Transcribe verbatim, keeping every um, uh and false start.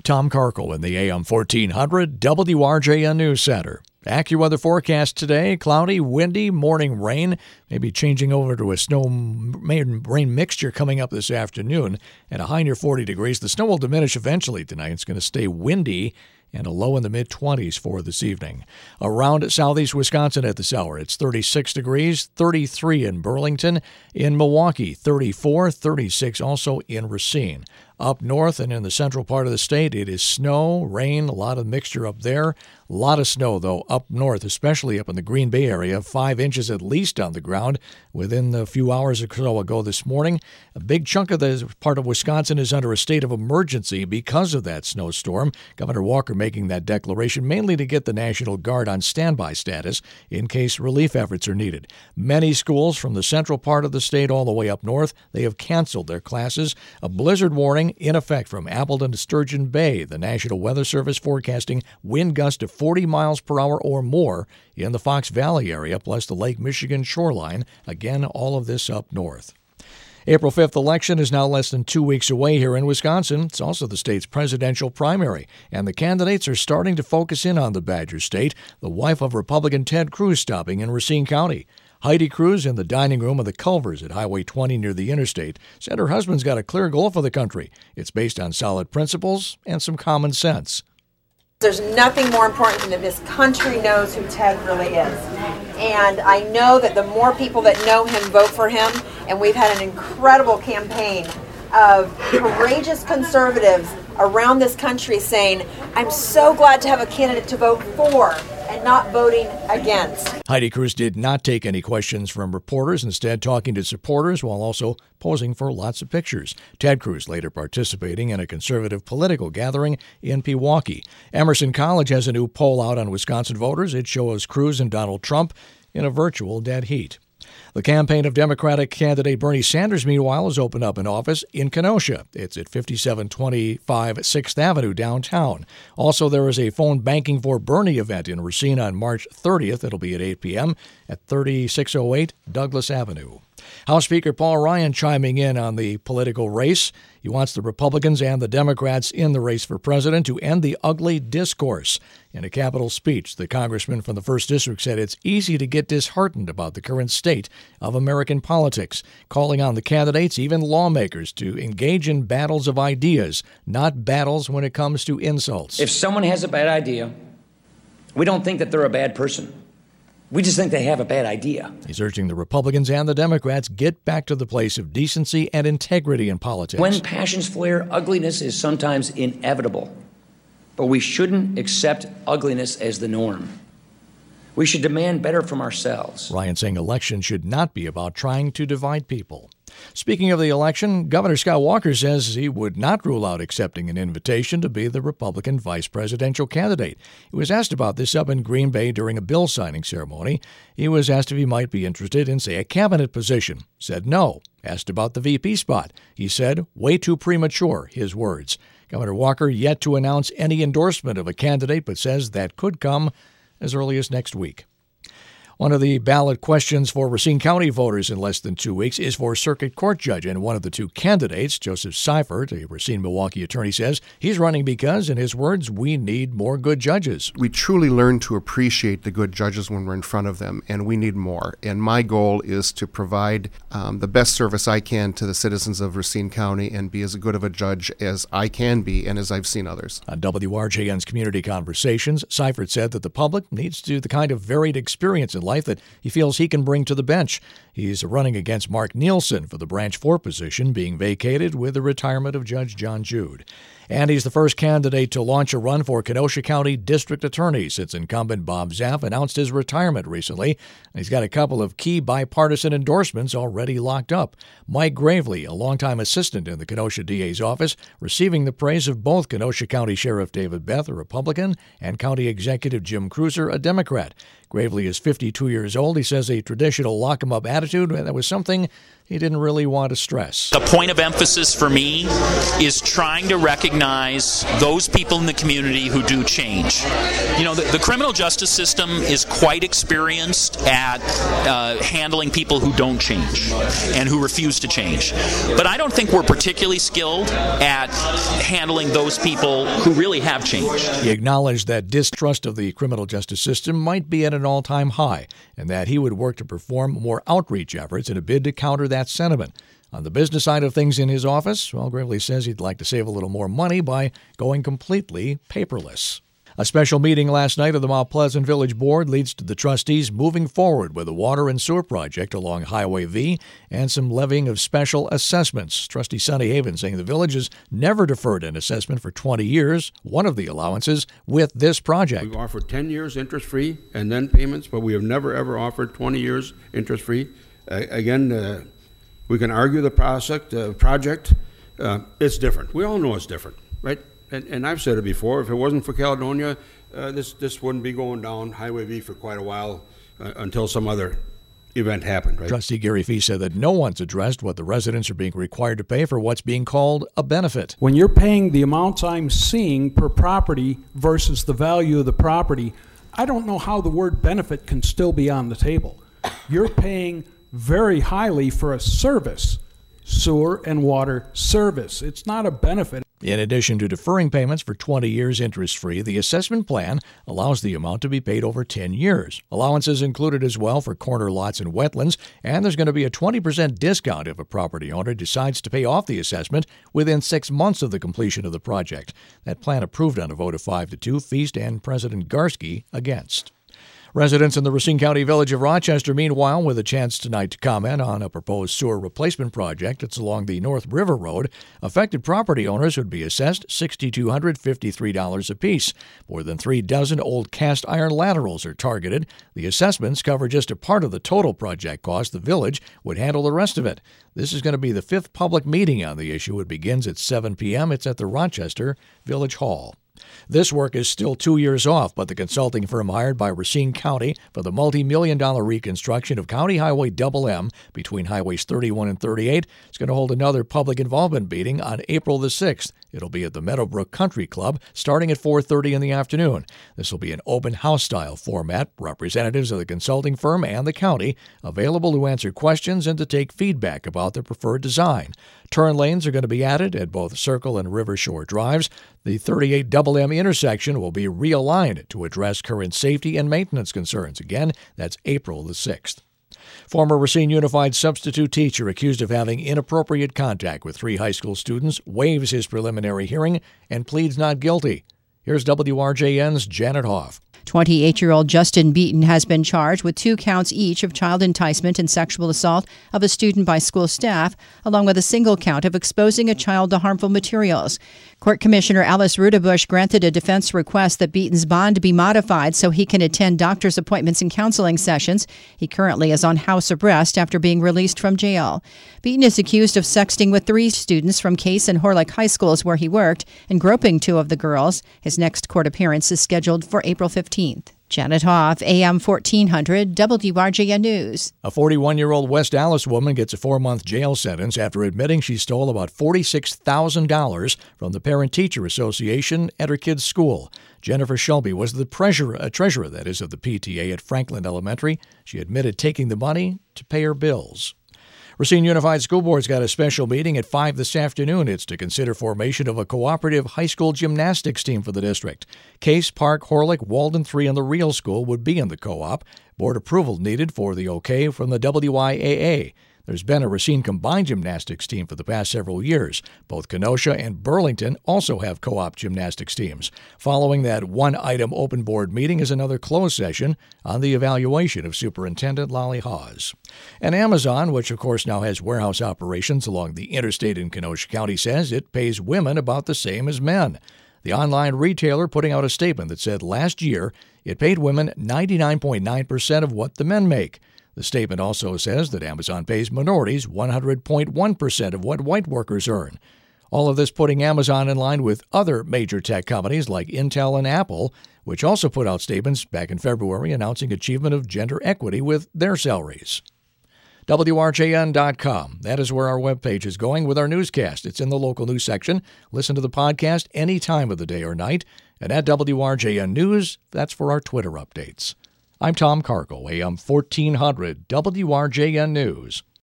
Tom Karkel in the A M fourteen hundred W R J N News Center. AccuWeather forecast today, cloudy, windy, morning rain, maybe changing over to a snow rain mixture coming up this afternoon, and a high near forty degrees. The snow will diminish eventually tonight. It's going to stay windy and a low in the mid-twenties for this evening. Around southeast Wisconsin at this hour, it's thirty-six degrees, thirty-three in Burlington, in Milwaukee, thirty-four, thirty-six also in Racine. Up north and in the central part of the state, it is snow, rain, a lot of mixture up there. A lot of snow, though, up north, especially up in the Green Bay area, five inches at least on the ground within a few hours or so ago this morning. A big chunk of the part of Wisconsin is under a state of emergency because of that snowstorm. Governor Walker making that declaration mainly to get the National Guard on standby status in case relief efforts are needed. Many schools from the central part of the state all the way up north, they have canceled their classes. A blizzard warning in effect from Appleton to Sturgeon Bay. The National Weather Service forecasting wind gusts of forty miles per hour or more in the Fox Valley area, plus the Lake Michigan shoreline. Again, all of this up north. April fifth election is now less than two weeks away here in Wisconsin. It's also the state's presidential primary, and the candidates are starting to focus in on the Badger State. The wife of Republican Ted Cruz stopping in Racine County. Heidi Cruz in the dining room of the Culvers at Highway twenty near the interstate said her husband's got a clear goal for the country. It's based on solid principles and some common sense. There's nothing more important than that this country knows who Ted really is. And I know that the more people that know him vote for him, and we've had an incredible campaign of courageous conservatives around this country saying, I'm so glad to have a candidate to vote for and not voting against. Heidi Cruz did not take any questions from reporters, instead talking to supporters while also posing for lots of pictures. Ted Cruz later participating in a conservative political gathering in Pewaukee. Emerson College has a new poll out on Wisconsin voters. It shows Cruz and Donald Trump in a virtual dead heat. The campaign of Democratic candidate Bernie Sanders, meanwhile, has opened up an office in Kenosha. It's at fifty-seven twenty-five sixth Avenue downtown. Also, there is a phone banking for Bernie event in Racine on March thirtieth. It'll be at eight p.m. at thirty-six oh eight Douglas Avenue. House Speaker Paul Ryan chiming in on the political race. He wants the Republicans and the Democrats in the race for president to end the ugly discourse. In a Capitol speech, the congressman from the first District said it's easy to get disheartened about the current state of American politics, calling on the candidates, even lawmakers, to engage in battles of ideas, not battles when it comes to insults. If someone has a bad idea, we don't think that they're a bad person. We just think they have a bad idea. He's urging the Republicans and the Democrats get back to the place of decency and integrity in politics. When passions flare, ugliness is sometimes inevitable. But we shouldn't accept ugliness as the norm. We should demand better from ourselves. Ryan saying elections should not be about trying to divide people. Speaking of the election, Governor Scott Walker says he would not rule out accepting an invitation to be the Republican vice presidential candidate. He was asked about this up in Green Bay during a bill signing ceremony. He was asked if he might be interested in, say, a cabinet position. Said no. Asked about the V P spot. He said, way too premature, his words. Governor Walker yet to announce any endorsement of a candidate, but says that could come as early as next week. One of the ballot questions for Racine County voters in less than two weeks is for circuit court judge, and one of the two candidates, Joseph Seifert, a Racine, Milwaukee attorney, says he's running because, in his words, we need more good judges. We truly learn to appreciate the good judges when we're in front of them, and we need more. And my goal is to provide um, the best service I can to the citizens of Racine County and be as good of a judge as I can be and as I've seen others. On W R J N's Community Conversations, Seifert said that the public needs to the kind of varied experience in life that he feels he can bring to the bench. He's running against Mark Nielsen for the Branch four position, being vacated with the retirement of Judge John Jude. And he's the first candidate to launch a run for Kenosha County District Attorney since incumbent Bob Zaff announced his retirement recently. He's got a couple of key bipartisan endorsements already locked up. Mike Gravely, a longtime assistant in the Kenosha D A's office, receiving the praise of both Kenosha County Sheriff David Beth, a Republican, and County Executive Jim Cruiser, a Democrat. Gravely is fifty-two fifty-two years old. He says a traditional lock-em-up attitude, that was something he didn't really want to stress. The point of emphasis for me is trying to recognize those people in the community who do change. You know, the, the criminal justice system is quite experienced at uh, handling people who don't change and who refuse to change. But I don't think we're particularly skilled at handling those people who really have changed. He acknowledged that distrust of the criminal justice system might be at an all-time high and that he would work to perform more outreach efforts in a bid to counter that sentiment. On the business side of things in his office, well, Gravely says he'd like to save a little more money by going completely paperless. A special meeting last night of the Mount Pleasant Village Board leads to the trustees moving forward with a water and sewer project along Highway V and some levying of special assessments. Trustee Sonny Haven saying the village has never deferred an assessment for twenty years, one of the allowances, with this project. We've offered ten years interest-free and then payments, but we have never, ever offered twenty years interest-free. Uh, again, uh, we can argue the project. Uh, project. Uh, it's different. We all know it's different, right? And, and I've said it before, if it wasn't for Caledonia, uh, this, this wouldn't be going down Highway V for quite a while uh, until some other event happened, right? Trustee Gary Fee said that no one's addressed what the residents are being required to pay for what's being called a benefit. When you're paying the amounts I'm seeing per property versus the value of the property, I don't know how the word benefit can still be on the table. You're paying very highly for a service, sewer and water service. It's not a benefit. In addition to deferring payments for twenty years interest-free, the assessment plan allows the amount to be paid over ten years. Allowances included as well for corner lots and wetlands, and there's going to be a twenty percent discount if a property owner decides to pay off the assessment within six months of the completion of the project. That plan approved on a vote of five to two, Feast and President Garski against. Residents in the Racine County village of Rochester, meanwhile, with a chance tonight to comment on a proposed sewer replacement project that's along the North River Road. Affected property owners would be assessed six thousand two hundred fifty-three dollars apiece. More than three dozen old cast iron laterals are targeted. The assessments cover just a part of the total project cost. The village would handle the rest of it. This is going to be the fifth public meeting on the issue. It begins at seven p.m. It's at the Rochester Village Hall. This work is still two years off, but the consulting firm hired by Racine County for the multi-million dollar reconstruction of County Highway double M between Highways thirty-one and thirty-eight is going to hold another public involvement meeting on April the sixth. It'll be at the Meadowbrook Country Club starting at four thirty in the afternoon. This will be an open house-style format. Representatives of the consulting firm and the county available to answer questions and to take feedback about their preferred design. Turn lanes are going to be added at both Circle and River Shore Drives. The thirty-eight double M intersection will be realigned to address current safety and maintenance concerns. Again, that's April the sixth. Former Racine Unified substitute teacher accused of having inappropriate contact with three high school students waives his preliminary hearing and pleads not guilty. Here's W R J N's Janet Hoff. twenty-eight-year-old Justin Beaton has been charged with two counts each of child enticement and sexual assault of a student by school staff, along with a single count of exposing a child to harmful materials. Court Commissioner Alice Rudebush granted a defense request that Beaton's bond be modified so he can attend doctor's appointments and counseling sessions. He currently is on house arrest after being released from jail. Beaton is accused of sexting with three students from Case and Horlick High Schools where he worked and groping two of the girls. His next court appearance is scheduled for April fifteenth. Janet Hoff, A M fourteen hundred, W R J N News. A forty-one-year-old West Allis woman gets a four-month jail sentence after admitting she stole about forty-six thousand dollars from the Parent-Teacher Association at her kid's school. Jennifer Shelby was the treasurer, uh, treasurer, that is, of the P T A at Franklin Elementary. She admitted taking the money to pay her bills. Racine Unified School Board's got a special meeting at five this afternoon. It's to consider formation of a cooperative high school gymnastics team for the district. Case, Park, Horlick, Walden three, and the Real School would be in the co-op. Board approval needed for the okay from the W I A A. There's been a Racine combined gymnastics team for the past several years. Both Kenosha and Burlington also have co-op gymnastics teams. Following that one-item open board meeting is another closed session on the evaluation of Superintendent Lolly Hawes. And Amazon, which of course now has warehouse operations along the interstate in Kenosha County, says it pays women about the same as men. The online retailer putting out a statement that said last year it paid women ninety-nine point nine percent of what the men make. The statement also says that Amazon pays minorities one hundred point one percent of what white workers earn. All of this putting Amazon in line with other major tech companies like Intel and Apple, which also put out statements back in February announcing achievement of gender equity with their salaries. W R J N dot com. That is where our webpage is going with our newscast. It's in the local news section. Listen to the podcast any time of the day or night. And at W R J N News, that's for our Twitter updates. I'm Tom Cargill, A M fourteen hundred W R J N News.